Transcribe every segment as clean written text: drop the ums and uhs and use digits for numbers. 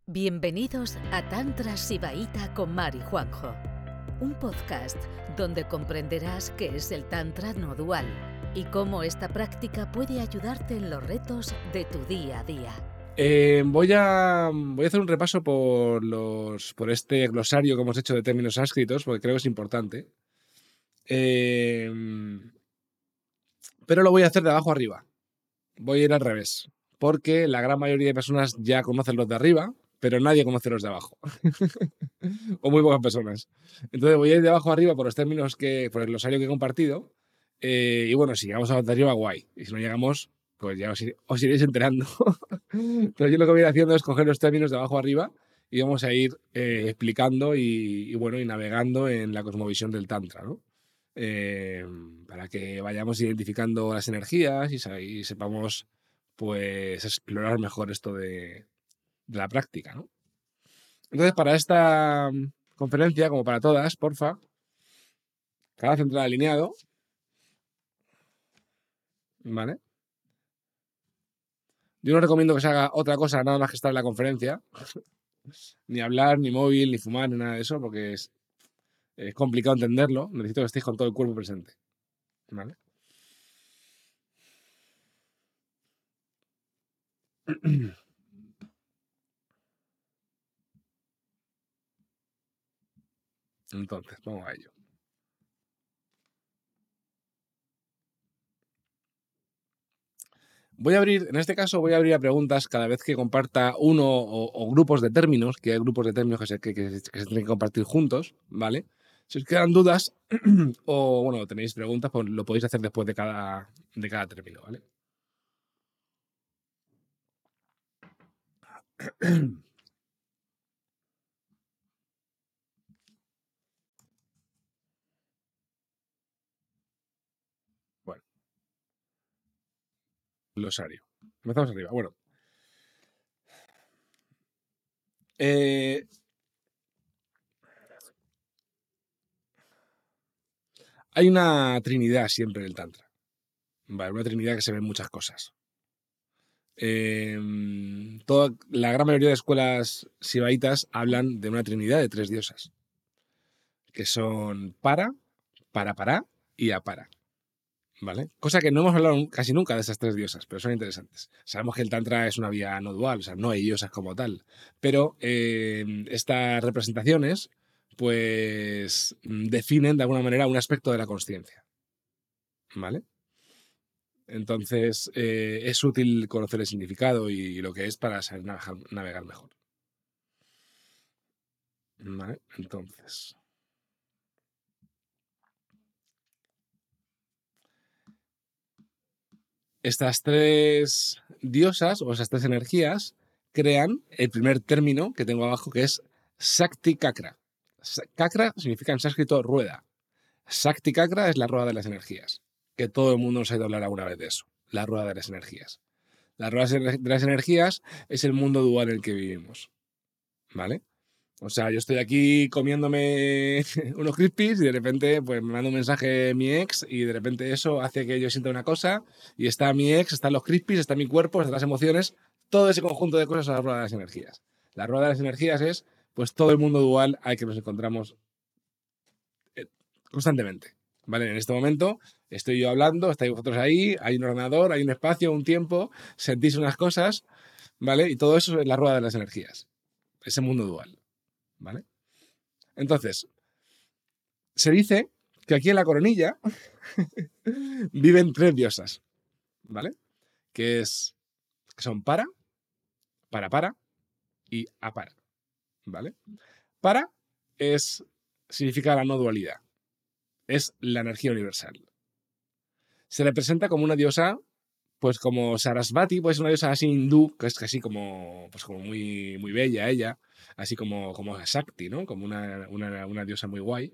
Bienvenidos a Tantra Sibaíta con Mari Juanjo, un podcast donde comprenderás qué es el Tantra no dual y cómo esta práctica puede ayudarte en los retos de tu día a día. Voy a hacer un repaso por este glosario que hemos hecho de términos sánscritos, porque creo que es importante. Pero lo voy a hacer de abajo arriba. Voy a ir al revés, porque la gran mayoría de personas ya conocen los de arriba, pero nadie conoce los de abajo. O muy pocas personas. Entonces voy a ir de abajo arriba por los términos por el glosario que he compartido. Y bueno, si llegamos a los de arriba, guay. Y si no llegamos, pues ya os iréis enterando. Pero yo lo que voy a ir haciendo es coger los términos de abajo arriba y vamos a ir explicando y navegando en la cosmovisión del Tantra, ¿no? Para que vayamos identificando las energías y sepamos pues explorar mejor esto de la práctica, ¿no? Entonces, para esta conferencia, como para todas, porfa, cada central alineado, ¿vale? Yo no recomiendo que se haga otra cosa nada más que estar en la conferencia, ni hablar, ni móvil, ni fumar, ni nada de eso, porque es complicado entenderlo. Necesito que estéis con todo el cuerpo presente, ¿vale? Entonces, vamos a ello. En este caso voy a abrir a preguntas cada vez que comparta uno o grupos de términos, que hay grupos de términos que se tienen que compartir juntos, ¿vale? Si os quedan dudas o bueno, tenéis preguntas, pues lo podéis hacer después de cada término, ¿vale? Bueno, glosario. Empezamos arriba. Bueno. Hay una trinidad siempre en el Tantra. Vale, una trinidad que se ve en muchas cosas. La gran mayoría de escuelas sibaitas hablan de una trinidad de 3 diosas, que son para y apara. ¿Vale? Cosa que no hemos hablado casi nunca de esas 3 diosas, pero son interesantes. Sabemos que el Tantra es una vía no dual, o sea, no hay diosas como tal, pero estas representaciones pues definen de alguna manera un aspecto de la consciencia, ¿vale? Entonces es útil conocer el significado y lo que es para saber navegar mejor, ¿vale? Entonces, estas 3 diosas o esas 3 energías crean el primer término que tengo abajo, que es Shakti Kakra. Kakra significa en sánscrito rueda. Shakti Kakra es la rueda de las energías, que todo el mundo nos ha ido a hablar alguna vez de eso, la rueda de las energías. La rueda de las energías es el mundo dual en el que vivimos, ¿vale? O sea, yo estoy aquí comiéndome unos crispies y de repente pues me manda un mensaje mi ex y de repente eso hace que yo sienta una cosa y está mi ex, están los crispies, está mi cuerpo, están las emociones, todo ese conjunto de cosas es la rueda de las energías. La rueda de las energías es pues todo el mundo dual al que nos encontramos constantemente, ¿vale? En este momento estoy yo hablando, estáis vosotros ahí, hay un ordenador, hay un espacio, un tiempo, sentís unas cosas, ¿vale? Y todo eso es la rueda de las energías, ese mundo dual, ¿vale? Entonces, se dice que aquí en la Coronilla viven 3 diosas, ¿vale? Que son para y apara, ¿vale? Para significa la no dualidad, es la energía universal. Se representa como una diosa, pues como Sarasvati, pues una diosa así hindú, que es casi como, pues como muy, muy bella ella, así como Shakti, ¿no? Como una diosa muy guay.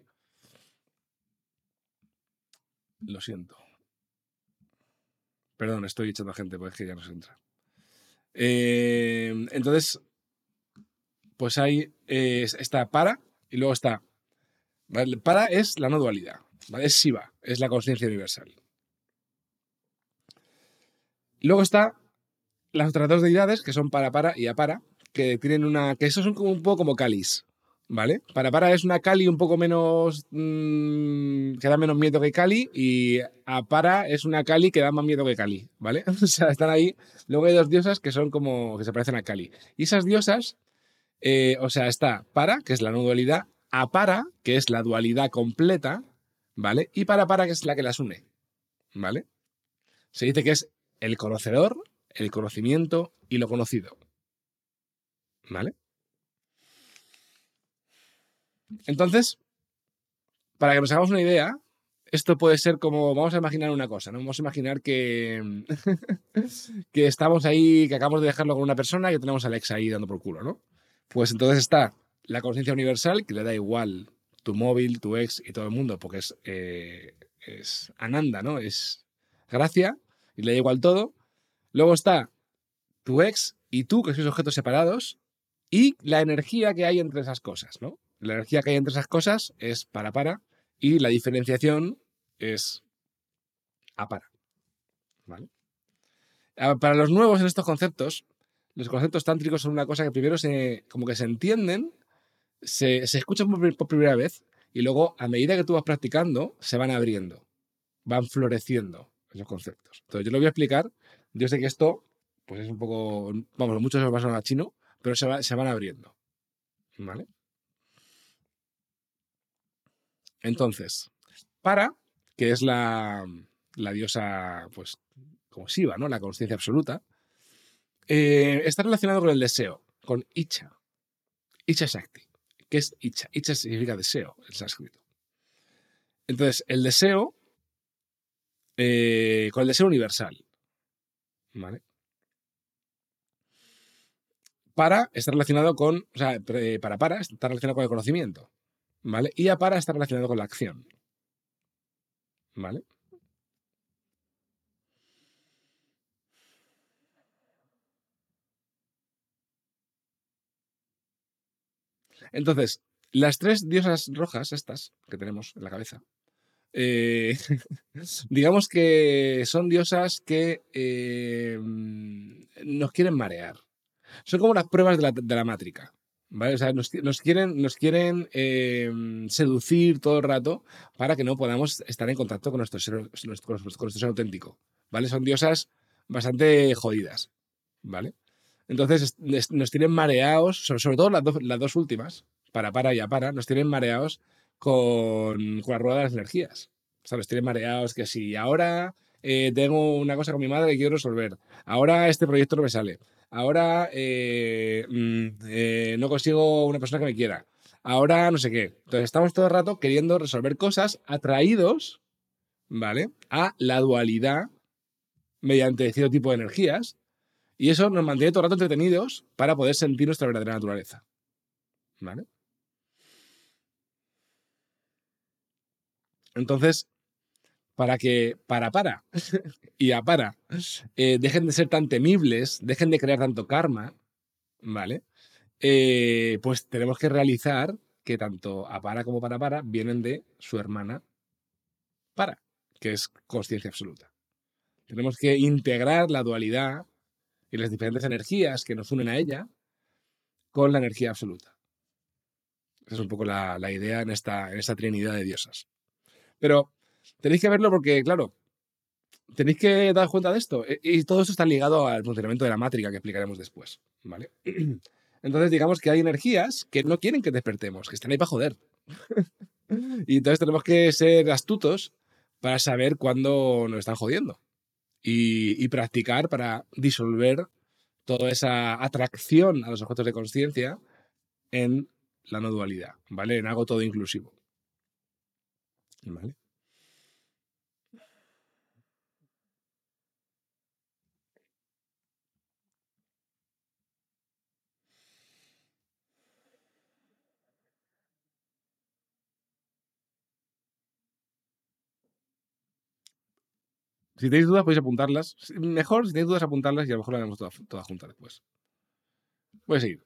Lo siento. Perdón, estoy echando a gente, pues es que ya no se entra. Entonces, pues hay está para y luego está. ¿Vale? Para es la no dualidad, ¿vale? Es Shiva, es la conciencia universal. Luego está las otras 2 deidades que son para y apara, que tienen que esos son como un poco como Calis, ¿vale? Para es una Kali un poco menos, que da menos miedo que Kali, y Apara es una Kali que da más miedo que Kali, ¿vale? O sea, están ahí. Luego hay dos diosas que son como, que se parecen a Kali. Y esas diosas, o sea, está Para, que es la no dualidad, Apara, que es la dualidad completa, ¿vale? Y Para, que es la que las une, ¿vale? Se dice que es el conocedor, el conocimiento y lo conocido, ¿vale? Entonces, para que nos hagamos una idea, esto puede ser como, vamos a imaginar una cosa, ¿no? Vamos a imaginar que, que estamos ahí, que acabamos de dejarlo con una persona y que tenemos a Alexa ahí dando por culo, ¿no? Pues entonces está la conciencia universal, que le da igual tu móvil, tu ex y todo el mundo, porque es Ananda, ¿no? Es gracia y le da igual todo. Luego está tu ex y tú, que sois objetos separados, y la energía que hay entre esas cosas, ¿no? La energía que hay entre esas cosas es para, y la diferenciación es apara, ¿vale? Para los nuevos en estos conceptos, los conceptos tántricos son una cosa que primero como que se entienden, se escuchan por primera vez, y luego, a medida que tú vas practicando, se van abriendo, van floreciendo esos conceptos. Entonces, yo lo voy a explicar. Yo sé que esto, pues es un poco, vamos, muchos se van a chino, pero se van abriendo, ¿vale? Entonces, Para, que es la diosa, pues, como Shiva, ¿no? La conciencia absoluta, está relacionado con el deseo, con Icha. Icha Shakti. ¿Qué es Icha? Icha significa deseo en sánscrito. Entonces, el deseo, con el deseo universal, ¿vale? Para está relacionado con, o sea, para está relacionado con el conocimiento, ¿vale? Y Apara está relacionado con la acción, ¿vale? Entonces, las tres diosas rojas estas que tenemos en la cabeza, eh, digamos que son diosas que nos quieren marear. Son como las pruebas de la mátrica, ¿vale? O sea, nos quieren seducir todo el rato para que no podamos estar en contacto con con nuestro ser auténtico, ¿vale? Son diosas bastante jodidas, ¿vale? Entonces nos tienen mareados, sobre todo las dos últimas, para y apara, nos tienen mareados con la rueda de las energías. O sea, nos tienen mareados que si ahora tengo una cosa con mi madre que quiero resolver, ahora este proyecto no me sale, ahora no consigo una persona que me quiera, ahora no sé qué. Entonces estamos todo el rato queriendo resolver cosas atraídos, ¿vale? A la dualidad mediante cierto tipo de energías, y eso nos mantiene todo el rato entretenidos para poder sentir nuestra verdadera naturaleza, ¿vale? Entonces, para que para y apara dejen de ser tan temibles, dejen de crear tanto karma, ¿vale? Pues tenemos que realizar que tanto apara como para vienen de su hermana para, que es consciencia absoluta. Tenemos que integrar la dualidad y las diferentes energías que nos unen a ella con la energía absoluta. Esa es un poco la idea en esta trinidad de diosas. Pero tenéis que verlo porque, claro, tenéis que dar cuenta de esto. Y todo eso está ligado al funcionamiento de la mátrica que explicaremos después, ¿vale? Entonces, digamos que hay energías que no quieren que despertemos, que están ahí para joder. Y entonces tenemos que ser astutos para saber cuándo nos están jodiendo. Y practicar para disolver toda esa atracción a los objetos de conciencia en la no dualidad, ¿vale? En algo todo inclusivo, ¿vale? Si tenéis dudas, podéis apuntarlas. Mejor, si tenéis dudas, apuntarlas y a lo mejor las vemos todas juntas después. Voy a seguir.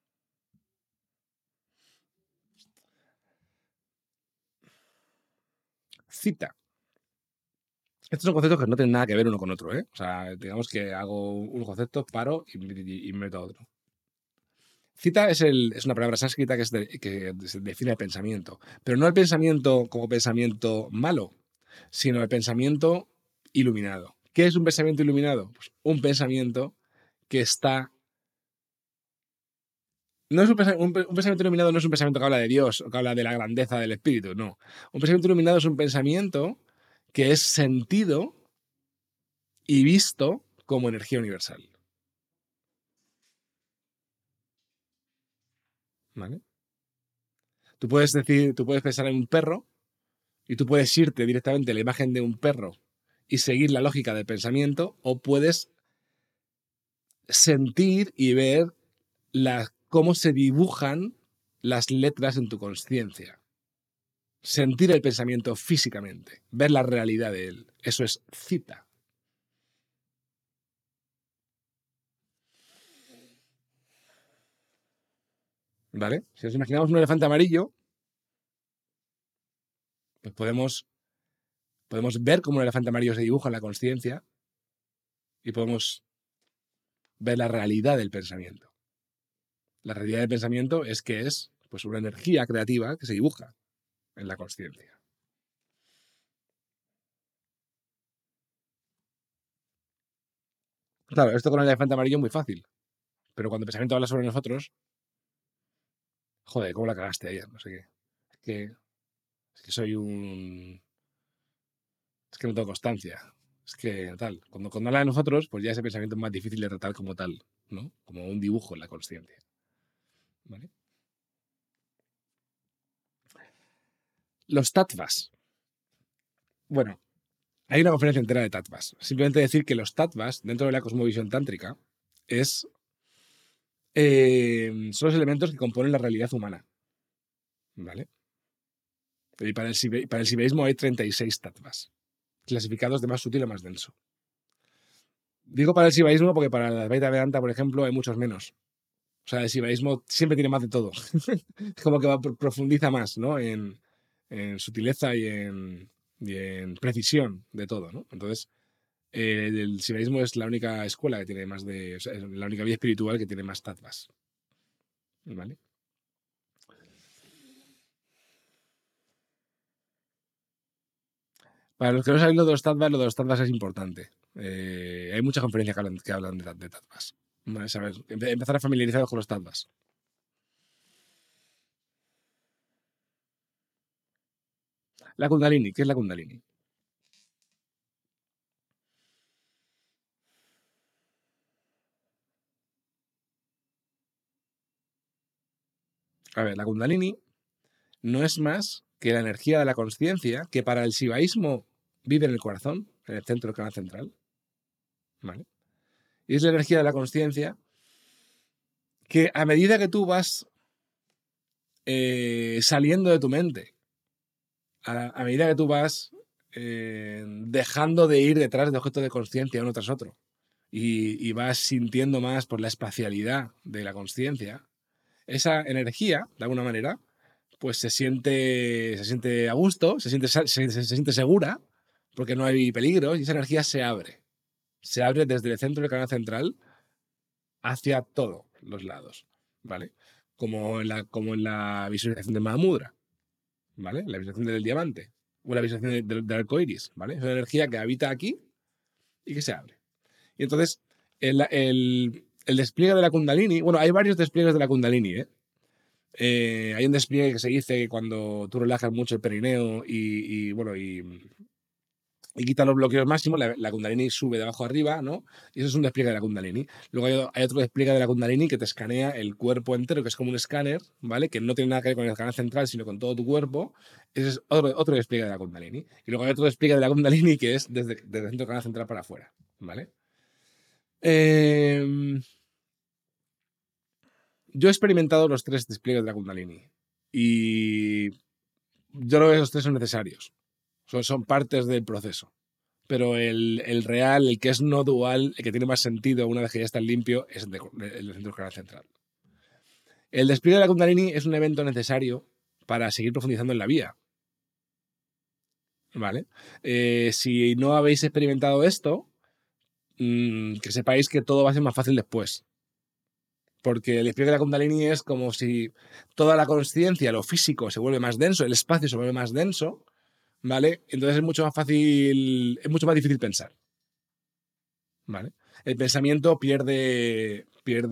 Cita. Estos son conceptos que no tienen nada que ver uno con otro, ¿eh? O sea, digamos que hago un concepto, paro y meto otro. Cita es una palabra sánscrita que define el pensamiento, pero no el pensamiento como pensamiento malo, sino el pensamiento iluminado. ¿Qué es un pensamiento iluminado? Pues un pensamiento que está... No es un pensamiento iluminado no es un pensamiento que habla de Dios o que habla de la grandeza del espíritu, no. Un pensamiento iluminado es un pensamiento que es sentido y visto como energía universal. ¿Vale? Tú puedes pensar en un perro y tú puedes irte directamente a la imagen de un perro y seguir la lógica del pensamiento, o puedes sentir y ver cómo se dibujan las letras en tu conciencia. Sentir el pensamiento físicamente, ver la realidad de él. Eso es cita. ¿Vale? Si nos imaginamos un elefante amarillo, pues podemos ver cómo un elefante amarillo se dibuja en la conciencia y podemos ver la realidad del pensamiento. La realidad del pensamiento es que es pues, una energía creativa que se dibuja en la conciencia. Claro, esto con el elefante amarillo es muy fácil, pero cuando el pensamiento habla sobre nosotros, joder, ¿cómo la cagaste ayer? No sé qué. Es que soy un... Es que no tengo constancia. Es que tal. Cuando habla de nosotros, pues ya ese pensamiento es más difícil de tratar como tal, ¿no? Como un dibujo en la consciencia. ¿Vale? Los tattvas. Bueno, hay una conferencia entera de tattvas. Simplemente decir que los tattvas, dentro de la cosmovisión tántrica, son los elementos que componen la realidad humana. ¿Vale? Y para el sibeísmo hay 36 tattvas, clasificados de más sutil a más denso. Digo para el sibaísmo porque para la Advaita Vedanta, por ejemplo, hay muchos menos. O sea, el sibaísmo siempre tiene más de todo. Es como que profundiza más, ¿no? Sutileza y en precisión de todo, ¿no? Entonces, el sibaísmo es la única escuela que tiene más de... O sea, es la única vía espiritual que tiene más tattvas. ¿Vale? Para los que no saben lo de los tattvas es importante. Hay muchas conferencias que hablan de tattvas. ¿Vale? Saber, empezar a familiarizaros con los tattvas. La Kundalini, ¿qué es la Kundalini? A ver, la Kundalini no es más que la energía de la conciencia que para el sibaísmo vive en el corazón, en el centro del canal central. ¿Vale? Y es la energía de la conciencia que a medida que tú vas saliendo de tu mente, a medida que tú vas dejando de ir detrás de objetos de conciencia uno tras otro y vas sintiendo más por la espacialidad de la conciencia, esa energía, de alguna manera, pues se siente a gusto, se siente segura, porque no hay peligros, y esa energía se abre. Se abre desde el centro del canal central hacia todos los lados, ¿vale? Como en la visualización de Mahamudra, ¿vale? La visualización del diamante, o la visualización del arco iris, ¿vale? Es una energía que habita aquí y que se abre. Y entonces, el despliegue de la Kundalini, bueno, hay varios despliegues de la Kundalini, ¿eh? Hay un despliegue que se dice cuando tú relajas mucho el perineo y quita los bloqueos máximos, la Kundalini sube de abajo arriba, ¿no? Y eso es un despliegue de la Kundalini. Luego hay otro despliegue de la Kundalini que te escanea el cuerpo entero, que es como un escáner, ¿vale? Que no tiene nada que ver con el canal central, sino con todo tu cuerpo. Ese es otro despliegue de la Kundalini. Y luego hay otro despliegue de la Kundalini que es desde el centro del canal central para afuera, ¿vale? Yo he experimentado los tres despliegues de la Kundalini y yo creo que esos tres son necesarios. Son partes del proceso. Pero el real, el que es no dual, el que tiene más sentido una vez que ya está limpio, es el centro canal central. El despliegue de la Kundalini es un evento necesario para seguir profundizando en la vía. ¿Vale? Si no habéis experimentado esto, que sepáis que todo va a ser más fácil después. Porque el despliegue de la Kundalini es como si toda la consciencia, lo físico, se vuelve más denso, el espacio se vuelve más denso, ¿vale? Entonces es mucho más fácil, es mucho más difícil pensar, ¿vale? El pensamiento pierde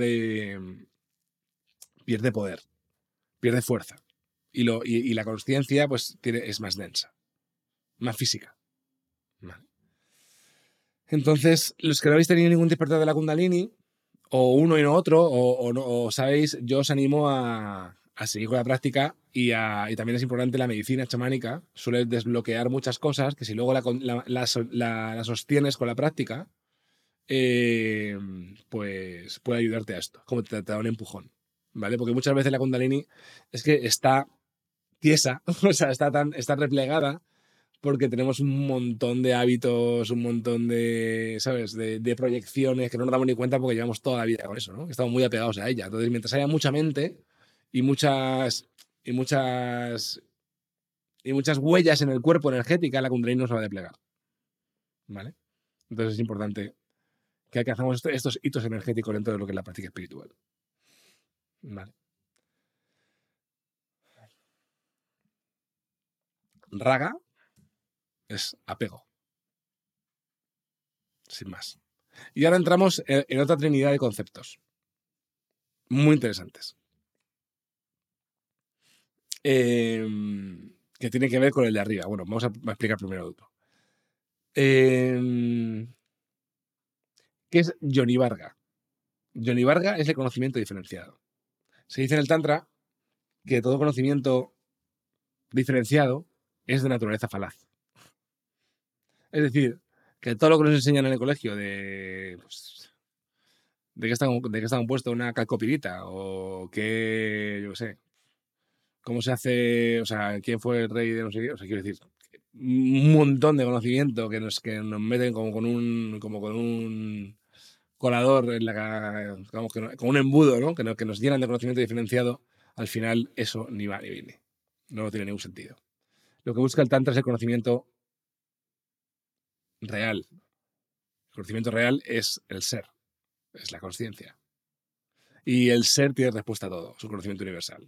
poder, pierde fuerza. Y la consciencia, pues, es más densa, más física, ¿vale? Entonces, los que no habéis tenido ningún despertar de la Kundalini, o uno y no otro, o sabéis, yo os animo a seguir con la práctica y también es importante la medicina chamánica, suele desbloquear muchas cosas que si luego la sostienes con la práctica, pues puede ayudarte a esto, como te da un empujón, ¿vale? Porque muchas veces la Kundalini es que está tiesa, o sea, está replegada porque tenemos un montón de hábitos, un montón de, ¿sabes?, de proyecciones que no nos damos ni cuenta porque llevamos toda la vida con eso, ¿no? Estamos muy apegados a ella. Entonces, mientras haya mucha mente y muchas y muchas y muchas huellas en el cuerpo energética, la Kundalini no se va a desplegar, ¿vale? Entonces es importante que alcanzamos estos hitos energéticos dentro de lo que es la práctica espiritual, ¿vale? Raga es apego, sin más. Y ahora entramos en otra trinidad de conceptos muy interesantes. Que tiene que ver con el de arriba. Bueno, vamos a explicar primero otro. ¿Qué es Yoni Varga? Yoni Varga es el conocimiento diferenciado. Se dice en el Tantra que todo conocimiento diferenciado es de naturaleza falaz. Es decir, que todo lo que nos enseñan en el colegio pues, de qué está compuesto una calcopirita o qué, yo qué sé, cómo se hace, o sea, quién fue el rey de no sé qué, o sea, quiero decir, un montón de conocimiento que nos meten como con un colador en digamos, con un embudo, ¿no? Que nos llenan de conocimiento diferenciado, al final eso ni va ni viene. No tiene ningún sentido. Lo que busca el Tantra es el conocimiento real. El conocimiento real es el ser, es la consciencia. Y el ser tiene respuesta a todo, es un conocimiento universal.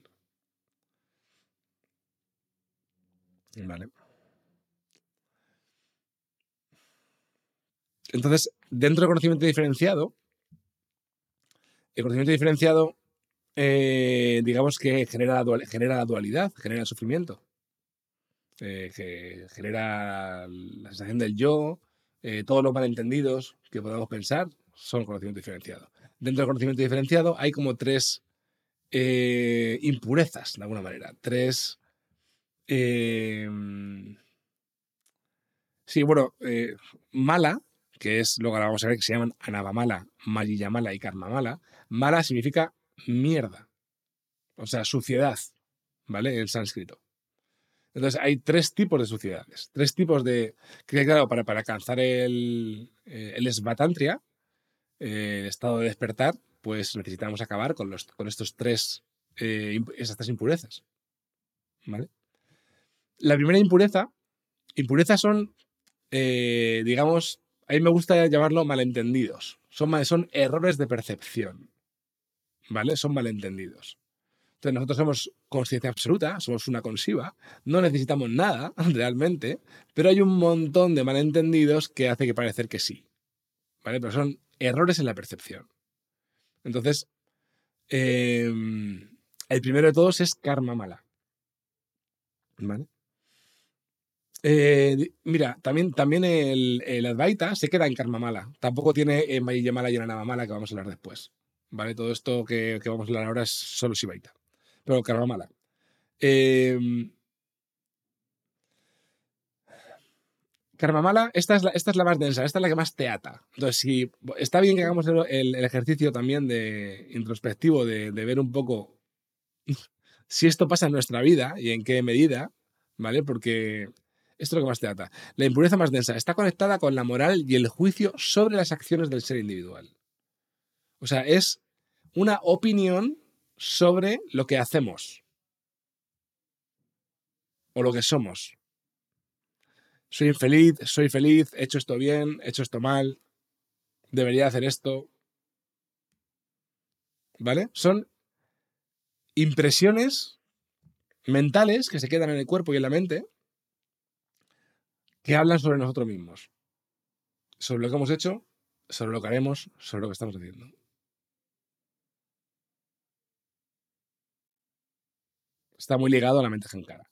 Vale. Entonces, dentro del conocimiento diferenciado, el conocimiento diferenciado, digamos que genera la dualidad, genera el sufrimiento, que genera la sensación del yo, todos los malentendidos que podamos pensar son conocimiento diferenciado. Dentro del conocimiento diferenciado hay como tres impurezas, de alguna manera, tres... sí, bueno, mala, que es lo que ahora vamos a ver, que se llaman Anavamala, Mayiyamala y Karmamala. Mala significa mierda, o sea, suciedad, ¿vale? En sánscrito. Entonces hay tres tipos de suciedades, tres tipos de... Que claro, para alcanzar el Svatantria, el estado de despertar, pues necesitamos acabar con estos estas tres impurezas, ¿vale? La primera impurezas son, digamos, a mí me gusta llamarlo malentendidos. Son errores de percepción, ¿vale? Son malentendidos. Entonces nosotros somos consciencia absoluta, somos una consiva, no necesitamos nada realmente, pero hay un montón de malentendidos que hace que parecer que sí, ¿vale? Pero son errores en la percepción. Entonces, el primero de todos es karma mala, ¿vale? Mira, también el Advaita se queda en karma mala. Tampoco tiene Mayya mala y Anava mala, que vamos a hablar después. ¿Vale? Todo esto que vamos a hablar ahora es solo Shivaita. Pero karma mala. Karma mala, esta es la más densa, esta es la que más te ata. Entonces, si está bien que hagamos el ejercicio también de introspectivo, de ver un poco si esto pasa en nuestra vida y en qué medida, ¿vale? Porque esto es lo que más te ata. La impureza más densa está conectada con la moral y el juicio sobre las acciones del ser individual. O sea, es una opinión sobre lo que hacemos o lo que somos. Soy infeliz, soy feliz, he hecho esto bien, he hecho esto mal, debería hacer esto. ¿vale? Son impresiones mentales que se quedan en el cuerpo y en la mente que hablan sobre nosotros mismos, sobre lo que hemos hecho, sobre lo que haremos, sobre lo que estamos haciendo. Está muy ligado a la mente genkara,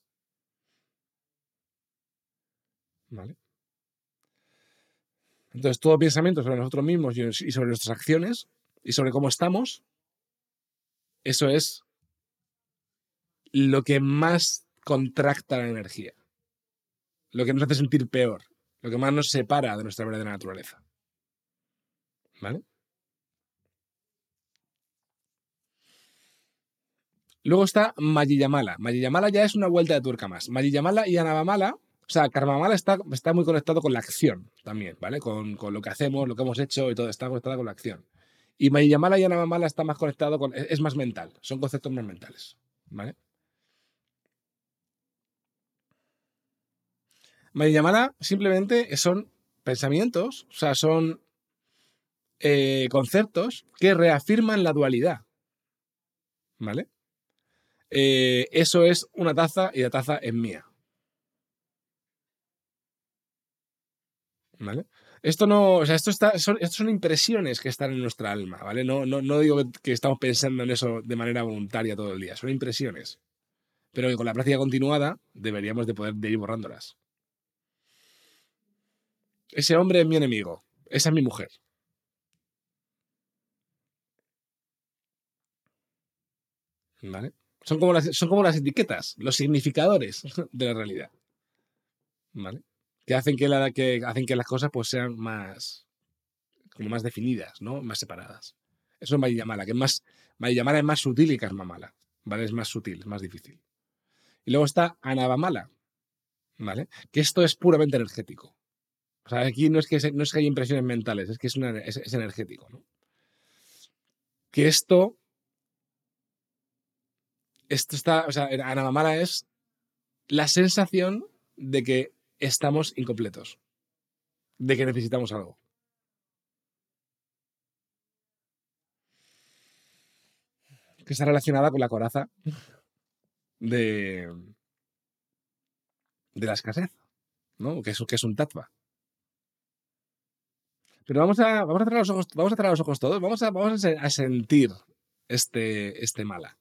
¿vale? Entonces, todo pensamiento sobre nosotros mismos y sobre nuestras acciones y sobre cómo estamos, eso es lo que más contracta la energía, lo que nos hace sentir peor, lo que más nos separa de nuestra verdadera naturaleza, ¿vale? Luego está Mayiyamala. Mayiyamala ya es una vuelta de tuerca más. Mayiyamala y Anavamala, o sea, Karmamala está muy conectado con la acción también, ¿vale? Con lo que hacemos, lo que hemos hecho y todo, está conectado con la acción. Y Mayiyamala y Anavamala está más conectado con... Es más mental, son conceptos más mentales, ¿vale? Mayiyamala simplemente son pensamientos, o sea, son conceptos que reafirman la dualidad, ¿vale? Eso es una taza y la taza es mía, ¿vale? Esto no, o sea, esto son impresiones que están en nuestra alma, ¿vale? No digo que estamos pensando en eso de manera voluntaria todo el día, son impresiones, pero que con la práctica continuada deberíamos de poder ir borrándolas. Ese hombre es mi enemigo, esa es mi mujer, ¿vale? Son como las etiquetas, los significadores de la realidad, ¿vale? Que hacen que las cosas pues sean más, como más definidas, ¿no? Más separadas. Eso es Mayiyamala, que es más, Mayiyamala es más sutil y Karmamala, ¿vale? Es más sutil, es más difícil. Y luego está Anavamala, ¿vale? Que esto es puramente energético. O sea, aquí no es que haya impresiones mentales, es que es energético, ¿no? Que esto está, o sea, Anavamala es la sensación de que estamos incompletos, de que necesitamos algo. Que está relacionada con la coraza de, de la escasez, ¿no? Que es un tattva. Pero vamos a cerrar los ojos, vamos a cerrar los ojos todos, vamos a sentir este mala,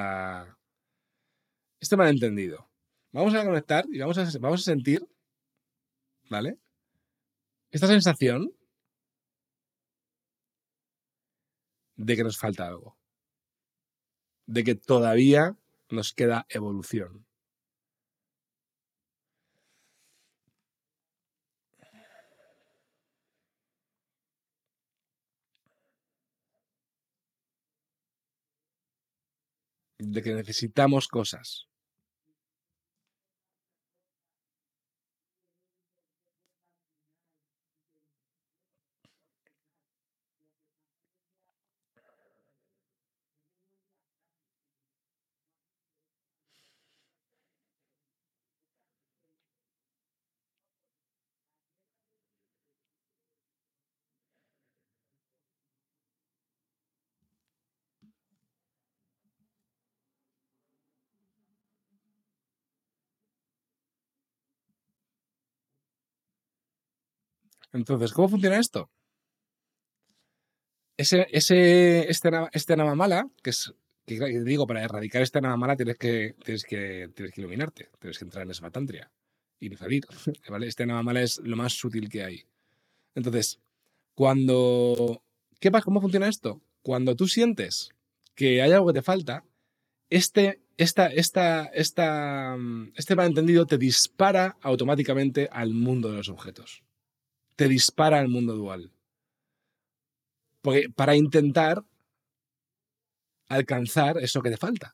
este malentendido. Vamos a conectar y vamos a sentir, ¿vale? Esta sensación de que nos falta algo, de que todavía nos queda evolución. De que necesitamos cosas. Entonces, ¿cómo funciona esto? Este Anamamala, que digo, para erradicar este Anamamala tienes que iluminarte, tienes que entrar en Svatantria y salir, ¿vale? Este Anamamala es lo más sutil que hay. Entonces, ¿qué pasa? ¿Cómo funciona esto? Cuando tú sientes que hay algo que te falta, este malentendido te dispara automáticamente al mundo de los objetos. Te dispara al mundo dual. Porque para intentar alcanzar eso que te falta.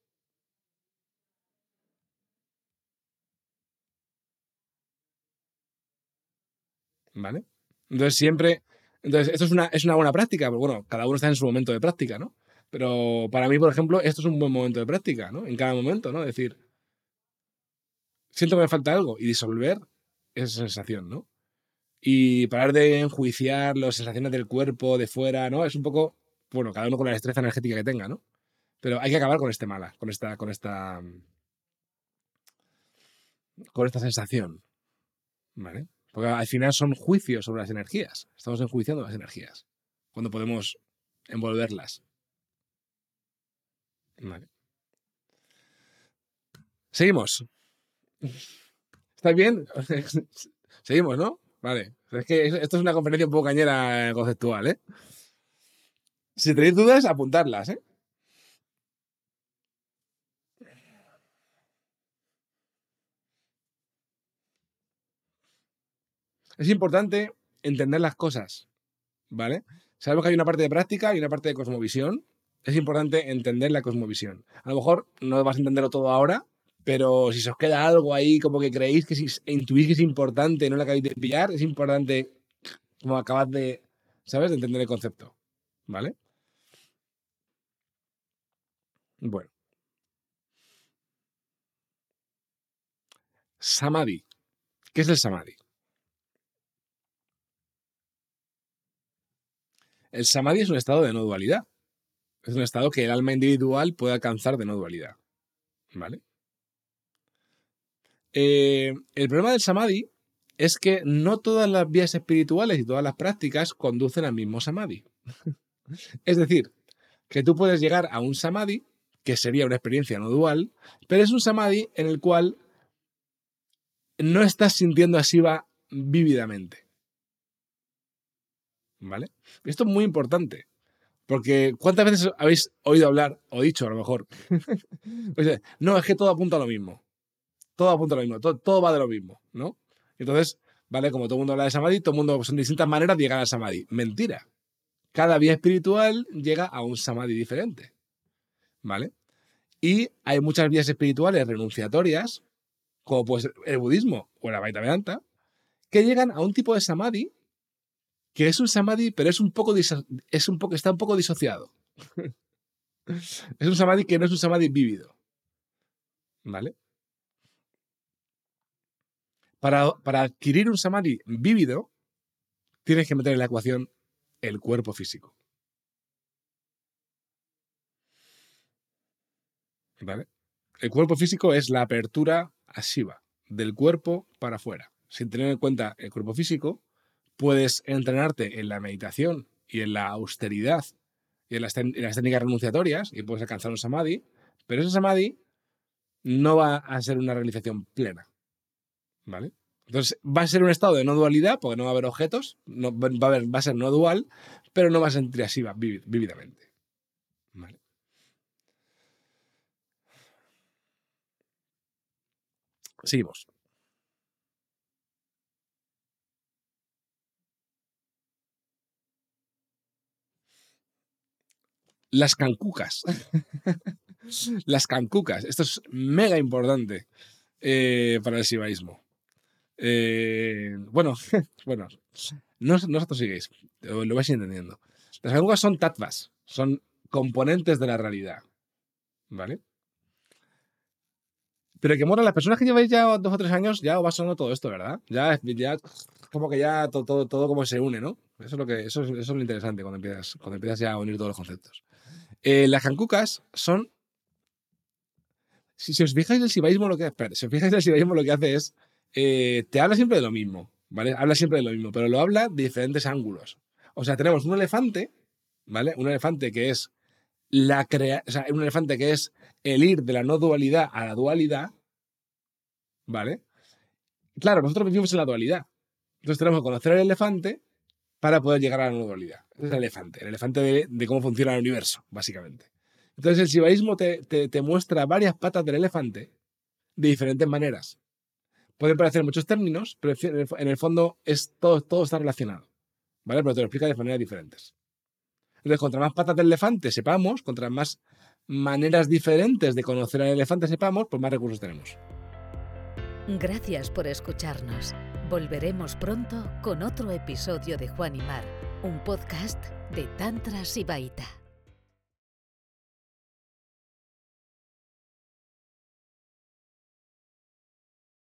¿Vale? Entonces, esto es una buena práctica, pero bueno, cada uno está en su momento de práctica, ¿no? Pero para mí, por ejemplo, esto es un buen momento de práctica, ¿no? En cada momento, ¿no? Es decir, siento que me falta algo y disolver esa sensación, ¿no? Y parar de enjuiciar las sensaciones del cuerpo, de fuera, ¿no? Es un poco bueno, cada uno con la destreza energética que tenga, ¿no? Pero hay que acabar con este mala, con esta sensación, ¿vale? Porque al final son juicios sobre las energías. Estamos enjuiciando las energías cuando podemos envolverlas. Vale. Seguimos. ¿Estáis bien? Seguimos, ¿no? Vale. Es que esto es una conferencia un poco cañera conceptual, ¿eh? Si tenéis dudas, apuntarlas, ¿eh? Es importante entender las cosas, ¿vale? Sabemos que hay una parte de práctica y una parte de cosmovisión. Es importante entender la cosmovisión. A lo mejor no vas a entenderlo todo ahora, pero si se os queda algo ahí como que creéis que intuís que es importante, no lo acabáis de pillar, es importante como acabad de, ¿sabes?, de entender el concepto, ¿vale? Bueno. Samadhi. ¿Qué es el samadhi? El samadhi es un estado de no dualidad. Es un estado que el alma individual puede alcanzar de no dualidad, ¿vale? El problema del samadhi es que no todas las vías espirituales y todas las prácticas conducen al mismo samadhi. Es decir, que tú puedes llegar a un samadhi, que sería una experiencia no dual, pero es un samadhi en el cual no estás sintiendo a Shiva vívidamente, ¿vale? Esto es muy importante, porque ¿cuántas veces habéis oído hablar, o dicho a lo mejor? No, es que todo apunta a lo mismo. Todo apunta a lo mismo, todo va de lo mismo, ¿no? Entonces, vale, como todo el mundo habla de samadhi, todo el mundo son distintas maneras de llegar al samadhi. Mentira. Cada vía espiritual llega a un samadhi diferente, ¿vale? Y hay muchas vías espirituales renunciatorias, como puede ser el budismo o el Advaita Vedanta, que llegan a un tipo de samadhi que es un samadhi, pero está un poco disociado. Es un samadhi que no es un samadhi vívido, ¿vale? Para adquirir un samadhi vívido, tienes que meter en la ecuación el cuerpo físico, ¿vale? El cuerpo físico es la apertura a Shiva, del cuerpo para afuera. Sin tener en cuenta el cuerpo físico, puedes entrenarte en la meditación y en la austeridad y en las técnicas renunciatorias y puedes alcanzar un samadhi, pero ese samadhi no va a ser una realización plena, ¿vale? Entonces va a ser un estado de no dualidad porque no va a haber objetos, va a ser no dual, pero no va a sentir así vívidamente, ¿vale? Seguimos. Las cancucas. Las cancucas. Esto es mega importante para el shivaísmo. Bueno, no os atosiguéis, lo vais entendiendo. Las cancucas son tattvas, son componentes de la realidad, ¿vale? Pero que mola, las personas que lleváis ya 2 o 3 años ya os va sonando todo esto, ¿verdad? Ya como que ya todo como se une, ¿no? Eso es lo interesante cuando empiezas ya a unir todos los conceptos. Las cancucas son... Si os fijáis, el shivaísmo lo que hace es... te habla siempre de lo mismo, ¿vale? Habla siempre de lo mismo, pero lo habla de diferentes ángulos. O sea, tenemos un elefante, ¿vale? Un elefante que es un elefante que es el ir de la no dualidad a la dualidad, ¿vale? Claro, nosotros vivimos en la dualidad. Entonces tenemos que conocer el elefante para poder llegar a la no dualidad. Ese es el elefante de cómo funciona el universo, básicamente. Entonces el shivaísmo te muestra varias patas del elefante de diferentes maneras. Pueden parecer muchos términos, pero en el fondo todo está relacionado, ¿vale? Pero te lo explica de maneras diferentes. Entonces, contra más patas del elefante sepamos, contra más maneras diferentes de conocer al elefante sepamos, pues más recursos tenemos. Gracias por escucharnos. Volveremos pronto con otro episodio de Juan y Mar, un podcast de Tantra Sibaíta.